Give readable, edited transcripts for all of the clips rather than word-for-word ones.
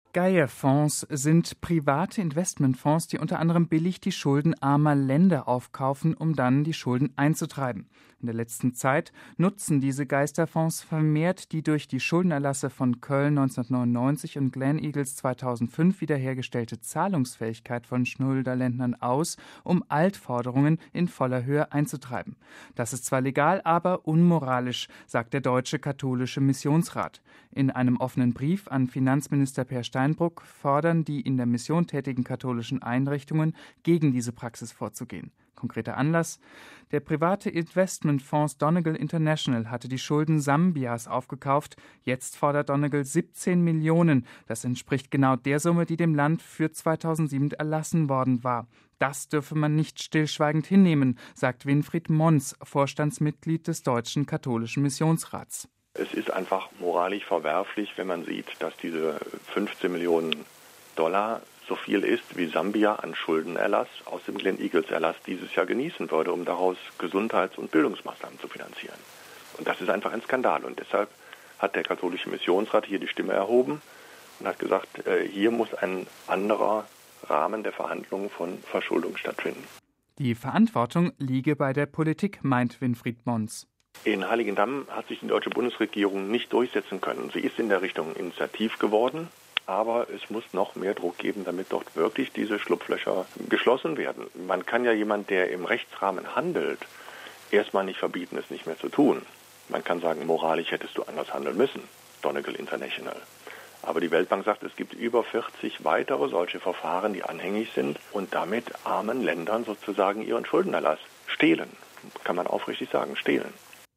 Gaia-Fonds sind private Investmentfonds, die unter anderem billig die Schulden armer Länder aufkaufen, um dann die Schulden einzutreiben. In der letzten Zeit nutzen diese Geisterfonds vermehrt die durch die Schuldenerlasse von Köln 1999 und Gleneagles 2005 wiederhergestellte Zahlungsfähigkeit von Schulterländern aus, um Altforderungen in voller Höhe einzutreiben. Das ist zwar legal, aber unmoralisch, sagt der Deutsche Katholische Missionsrat. In einem offenen Brief an Finanzminister Peer Steinbrück fordern die in der Mission tätigen katholischen Einrichtungen, gegen diese Praxis vorzugehen. Konkreter Anlass: Der private Investmentfonds Donegal International hatte die Schulden Sambias aufgekauft. Jetzt fordert Donegal 17 Millionen. Das entspricht genau der Summe, die dem Land für 2007 erlassen worden war. Das dürfe man nicht stillschweigend hinnehmen, sagt Winfried Mons, Vorstandsmitglied des Deutschen Katholischen Missionsrats. Es ist einfach moralisch verwerflich, wenn man sieht, dass diese 15 Millionen Dollar so viel ist, wie Sambia an Schuldenerlass aus dem Gleneagles-Erlass dieses Jahr genießen würde, um daraus Gesundheits- und Bildungsmaßnahmen zu finanzieren. Und das ist einfach ein Skandal. Und deshalb hat der Katholische Missionsrat hier die Stimme erhoben und hat gesagt, hier muss ein anderer Rahmen der Verhandlungen von Verschuldung stattfinden. Die Verantwortung liege bei der Politik, meint Winfried Mons. In Heiligendamm hat sich die deutsche Bundesregierung nicht durchsetzen können. Sie ist in der Richtung initiativ geworden, aber es muss noch mehr Druck geben, damit dort wirklich diese Schlupflöcher geschlossen werden. Man kann ja jemand, der im Rechtsrahmen handelt, erstmal nicht verbieten, es nicht mehr zu tun. Man kann sagen, moralisch hättest du anders handeln müssen, Donegal International. Aber die Weltbank sagt, es gibt über 40 weitere solche Verfahren, die anhängig sind und damit armen Ländern sozusagen ihren Schuldenerlass stehlen. Kann man aufrichtig sagen, stehlen.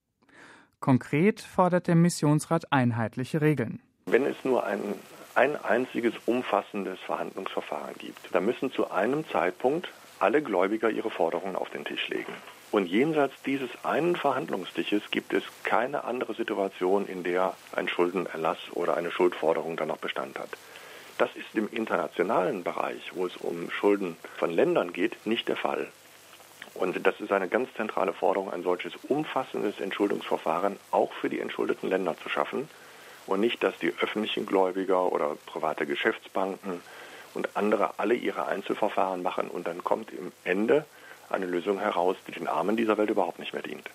Konkret fordert der Missionsrat einheitliche Regeln. Wenn es nur ein einziges umfassendes Verhandlungsverfahren gibt, dann müssen zu einem Zeitpunkt alle Gläubiger ihre Forderungen auf den Tisch legen. Und jenseits dieses einen Verhandlungstisches gibt es keine andere Situation, in der ein Schuldenerlass oder eine Schuldforderung dann noch Bestand hat. Das ist im internationalen Bereich, wo es um Schulden von Ländern geht, nicht der Fall. Und das ist eine ganz zentrale Forderung, ein solches umfassendes Entschuldungsverfahren auch für die entschuldeten Länder zu schaffen und nicht, dass die öffentlichen Gläubiger oder private Geschäftsbanken und andere alle ihre Einzelverfahren machen und dann kommt im Ende eine Lösung heraus, die den Armen dieser Welt überhaupt nicht mehr dient.